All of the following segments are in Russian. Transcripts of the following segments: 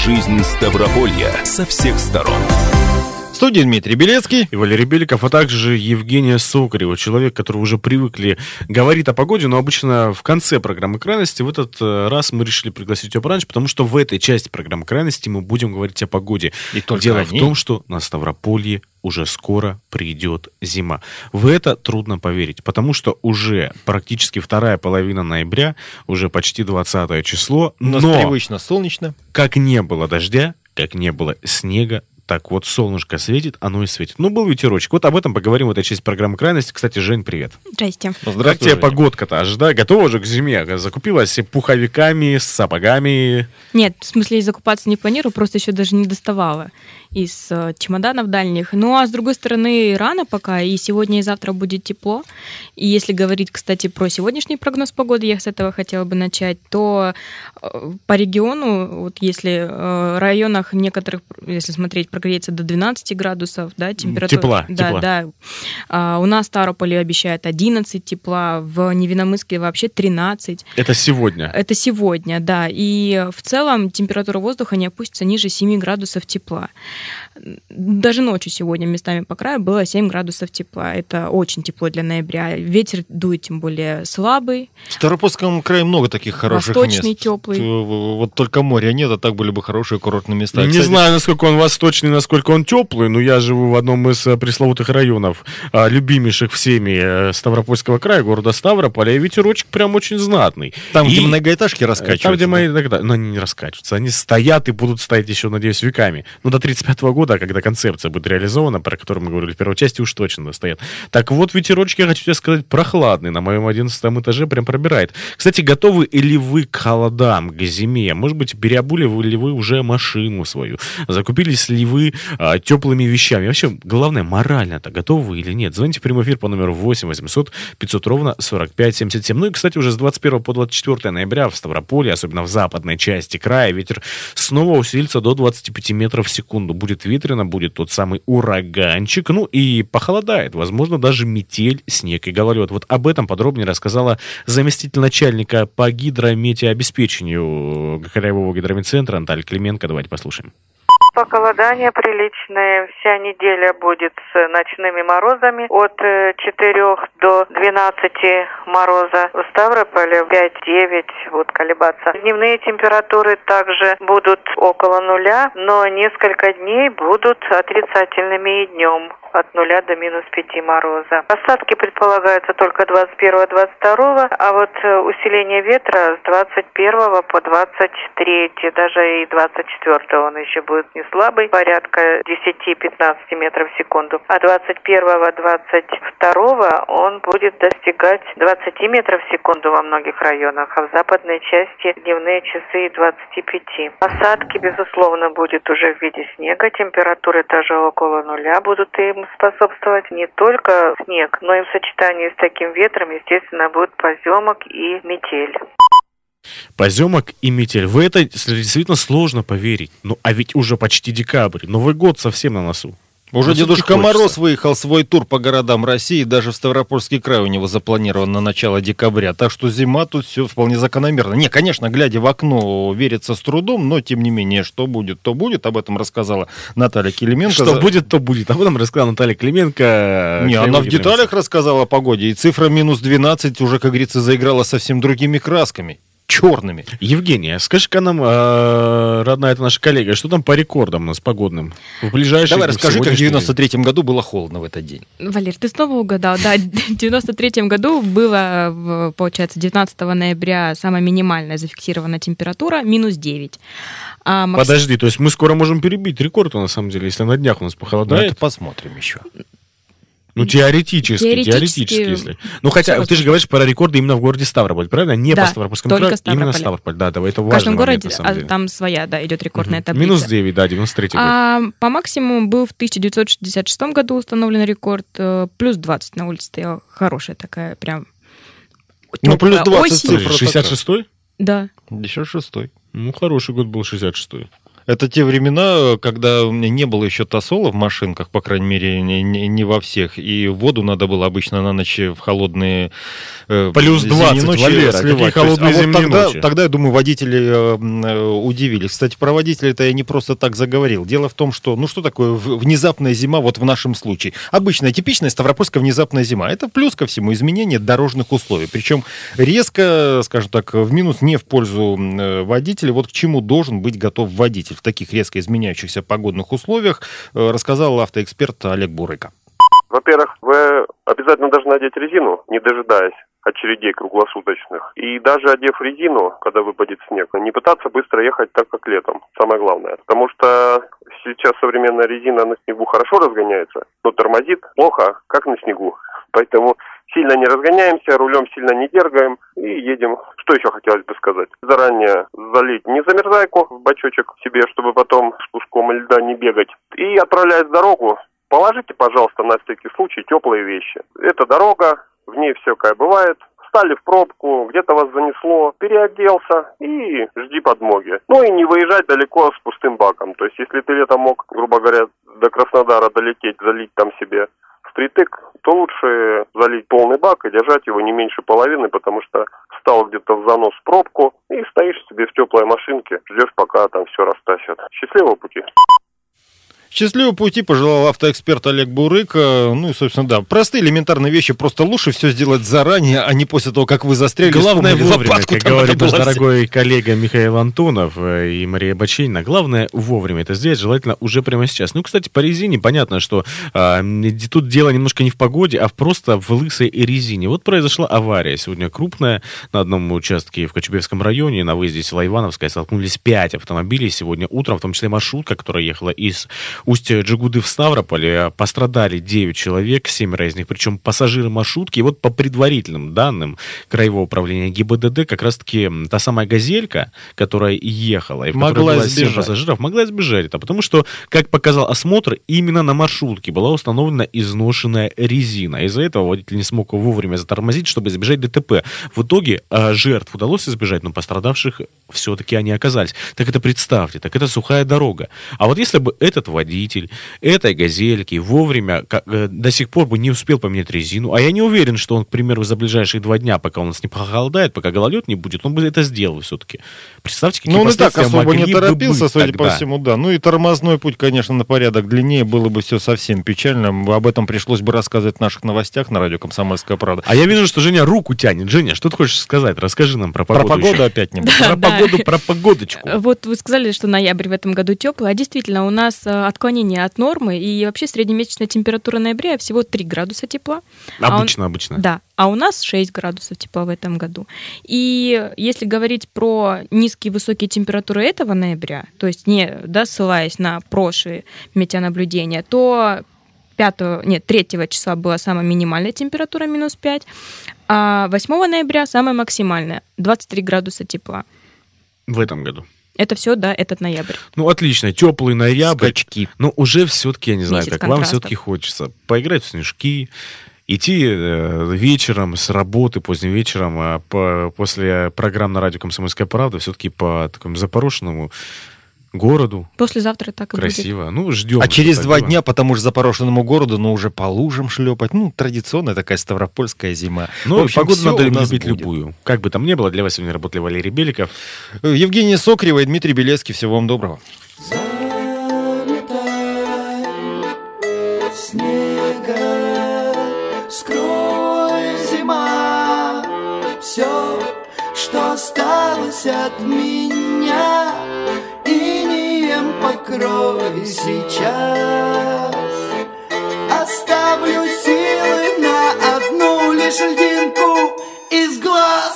Жизнь Ставрополья со всех сторон. В студии Дмитрий Белецкий и Валерий Беликов, а также Евгения Сокарева, человек, который уже привыкли говорит о погоде, но обычно в конце программы «Крайности». В этот раз мы решили пригласить ее пораньше, потому что в этой части программы «Крайности» мы будем говорить о погоде. Дело в том, что на Ставрополье уже скоро придет зима. В это трудно поверить, потому что уже практически вторая половина ноября, уже почти 20 число. У нас привычно солнечно. Как не было дождя, как не было снега, так вот солнышко светит, оно и светит. Ну, был ветерочек. Вот об этом поговорим в этой части программы «Крайности». Кстати, Жень, привет. Здрасте. Как тебе погодка-то? Ожидай, готова уже к зиме? Закупилась пуховиками, с сапогами? Нет, в смысле, закупаться не планирую, просто еще даже не доставала из чемоданов дальних. Ну, а с другой стороны, рано пока, и сегодня, и завтра будет тепло. И если говорить, кстати, про сегодняшний прогноз погоды, я с этого хотела бы начать, то по региону, вот если в районах некоторых, если смотреть, прогреется до 12 градусов, да, температура. Тепла. Да. У нас в Ставрополе обещают 11 тепла, в Невиномысске вообще 13. Это сегодня? Это сегодня, да. И в целом температура воздуха не опустится ниже 7 градусов тепла. Даже ночью сегодня местами по краю было 7 градусов тепла. Это очень тепло для ноября. Ветер дует, тем более слабый. В Ставропольском крае много таких хороших восточный, мест. теплый. Вот только моря нет, а так были бы хорошие курортные места. Не знаю, насколько он восточный, насколько он теплый, но я живу в одном из пресловутых районов, любимейших всеми Ставропольского края, города Ставрополя, и ветерочек прям очень знатный. Там, где многоэтажки раскачиваются. Там, где многоэтажки, но они не раскачиваются. Они стоят и будут стоять еще, надеюсь, веками. Ну, до 35-го года, когда концепция будет реализована, про которую мы говорили в первой части, уж точно стоят. Так вот, ветерочек, я хочу тебе сказать, прохладный. На моем 11-м этаже прям пробирает. Кстати, готовы ли вы к холодам, к зиме? Может быть, переобули ли вы уже машину свою? Закупились ли вы теплыми вещами? Вообще, главное, морально-то готовы вы или нет? Звоните в прямой эфир по номеру 8 800 500 ровно 45 77. Ну и, кстати, уже с 21 по 24 ноября в Ставрополе, особенно в западной части края, ветер снова усилится до 25 метров в секунду. Будет ветрено, будет тот самый ураганчик, ну и похолодает. Возможно, даже метель, снег и гололед. Вот об этом подробнее рассказала заместитель начальника по гидрометеообеспечению Краевого гидрометцентра Наталья Клименко. Давайте послушаем. Похолодание приличное. Вся неделя будет с ночными морозами. От 4 до 12 мороза. В Ставрополе 5-9 будут колебаться. Дневные температуры также будут около нуля, но несколько дней будут отрицательными и днем. От 0 до минус 5 мороза. Осадки предполагаются только 21-22, а вот усиление ветра с 21 по 23, даже и 24 он еще будет не слабый, порядка 10-15 метров в секунду. А 21-22 он будет достигать 20 метров в секунду во многих районах, а в западной части дневные часы 25. Осадки, безусловно, будет уже в виде снега, температуры даже около нуля будут им способствовать. Не только снег, но и в сочетании с таким ветром, естественно, будет поземок и метель. Поземок и метель. В это действительно сложно поверить. Ну, а ведь уже почти декабрь. Новый год совсем на носу. Уже Дедушка Мороз выехал свой тур по городам России, даже в Ставропольский край у него запланирован на начало декабря, так что зима тут все вполне закономерно. Не, конечно, глядя в окно, верится с трудом, но тем не менее, что будет, то будет, об этом рассказала Наталья Клименко. Что будет, то будет, об этом рассказала Наталья Клименко. Не, она в деталях рассказала о погоде, и цифра минус 12 уже, как говорится, заиграла совсем другими красками. Черными. Евгения, скажи-ка нам, родная это наша коллега, что там по рекордам у нас погодным? В ближайшие Давай расскажи, как в 93-м году было холодно в этот день. Валер, ты снова угадал. Да, в 93-м году было, получается, 19 ноября самая минимальная зафиксированная температура минус 9. Подожди, то есть мы скоро можем перебить рекорд, на самом деле, если на днях у нас похолодает? Ну, это посмотрим еще. Ну, теоретически, если. Ну, хотя, ты же говоришь про рекорды именно в городе Ставрополь, правильно? Не да, по Ставропольскому краю, именно Ставрополь. Да, давай, это важно. В каждом городе там своя, да, идет рекордная таблица. Минус 9, да, 93-й год. По максимуму был в 1966 году установлен рекорд, плюс 20 на улице стояла. Хорошая такая, прям ну, плюс 20 осень. 66-й? Да. 66-й. Ну, хороший год был 66-й. Это те времена, когда не было еще тосола в машинках, по крайней мере, не во всех, и воду надо было обычно на ночь в холодные плюс 20, ночи Валера, сливать. какие холодные зимние ночи. Тогда, я думаю, водители удивились. Кстати, про водителей-то я не просто так заговорил. Дело в том, что, что такое внезапная зима вот в нашем случае? Обычная, типичная ставропольская внезапная зима. Это плюс ко всему изменение дорожных условий. Причем резко, скажем так, в минус, не в пользу водителя. Вот к чему должен быть готов водитель в таких резко изменяющихся погодных условиях, рассказал автоэксперт Олег Бурыко. Во-первых, вы обязательно должны надеть резину, не дожидаясь очередей круглосуточных. И даже одев резину, когда выпадет снег, не пытаться быстро ехать так, как летом. Самое главное. Потому что сейчас современная резина на снегу хорошо разгоняется, но тормозит плохо, как на снегу. Поэтому сильно не разгоняемся, рулем сильно не дергаем и едем. Что еще хотелось бы сказать? Заранее залить незамерзайку в бачочек себе, чтобы потом с куском льда не бегать. И отправляясь в дорогу, положите, пожалуйста, на всякий случай теплые вещи. Это дорога, в ней всякое бывает. Встали в пробку, где-то вас занесло, переоделся и жди подмоги. Ну и не выезжать далеко с пустым баком. То есть, если ты летом мог, грубо говоря, до Краснодара долететь, залить там себе впритык, то лучше залить полный бак и держать его не меньше половины, потому что встал где-то в занос в пробку и стоишь себе в теплой машинке, ждешь, пока там все растащат. Счастливого пути! Счастливого пути пожелал автоэксперт Олег Бурыко. Ну и, собственно, да, простые элементарные вещи. Просто лучше все сделать заранее, а не после того, как вы застряли. Главное вовремя, как говорит наш дорогой коллега Михаил Антонов и Мария Баченина. Главное вовремя это сделать, желательно уже прямо сейчас. Ну, кстати, по резине понятно, что тут дело немножко не в погоде, а просто в лысой резине. Вот произошла авария сегодня крупная на одном участке в Кочубевском районе. На выезде из села Ивановская столкнулись 5 автомобилей сегодня утром, в том числе маршрутка, которая ехала из Устья Джигуды в Ставрополе. Пострадали 9 человек, 7 из них, причем пассажиры маршрутки. И вот по предварительным данным Краевого управления ГИБДД, как раз-таки та самая «Газелька», которая ехала, и в которой было 7 пассажиров, могла избежать это, потому что, как показал осмотр, именно на маршрутке была установлена изношенная резина. Из-за этого водитель не смог вовремя затормозить, чтобы избежать ДТП. В итоге жертв удалось избежать, но пострадавших все-таки они оказались. Так это представьте, так это сухая дорога. А вот если бы этот водитель этой «Газельки» вовремя до сих пор бы не успел поменять резину, а я не уверен, что он, к примеру, за ближайшие 2 дня, пока у нас не похолодает, пока гололед не будет, он бы это сделал все-таки. Представьте, какие последствия могли бы быть. Ну, он и так особо не торопился, судя по всему, да. Ну и тормозной путь, конечно, на порядок длиннее, было бы все совсем печально. Об этом пришлось бы рассказывать в наших новостях на радио «Комсомольская правда». А я вижу, что Женя руку тянет. Женя, что ты хочешь сказать? Расскажи нам про погоду. Про погоду опять не будет. Про погоду, про погодочку. Вот вы сказали, что ноябрь в этом году теплый, а действительно у нас отклонение от нормы, и вообще среднемесячная температура ноября всего 3 градуса тепла. Обычно. Да, а у нас 6 градусов тепла в этом году. И если говорить про низкие и высокие температуры этого ноября, то есть не ссылаясь на прошлые метеонаблюдения, то 3 числа была самая минимальная температура -5, а 8 ноября самая максимальная 23 градуса тепла. В этом году. Это все, да, этот ноябрь. Ну, отлично, теплый ноябрь. Скачки. Но уже все-таки, я не знаю, Месяц как вам все-таки хочется поиграть в снежки, идти вечером с работы, поздним вечером, после программ на радио «Комсомольская правда», все-таки по такому запорошенному городу. Послезавтра так и красиво. будет. Ну, ждем. А через 2 дня по тому же запорошенному городу, но уже по лужам шлепать. Ну, традиционная такая ставропольская зима. Ну, погоду надо любить любую. Как бы там ни было, для вас сегодня работали Валерий Беликов, Евгения Сокрева и Дмитрий Белецкий. Всего вам доброго. Скрой, зима, все, что осталось от меня, инеем покрой сейчас. Оставлю силы на одну лишь льдинку из глаз.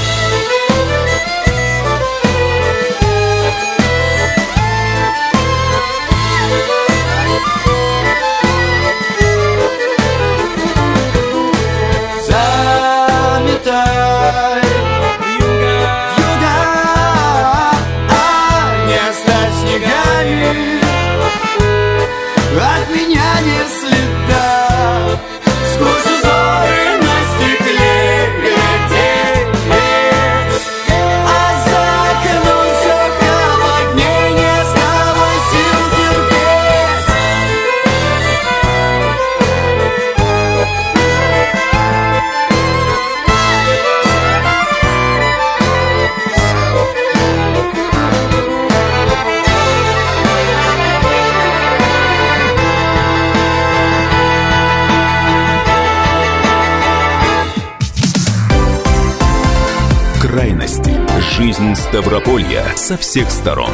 От меня не следа, сквозь узоры на стекле глядеть, а за окном все холоднее не становится. Жизнь Ставрополья со всех сторон.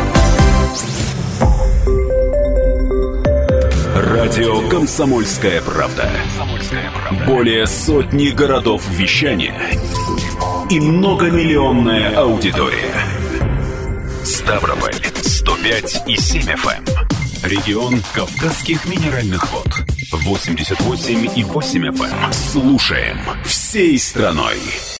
Радио «Комсомольская правда». Более сотни городов вещания и многомиллионная аудитория. Ставрополь 105,7 FM. Регион Кавказских минеральных вод 88,8 FM. Слушаем всей страной.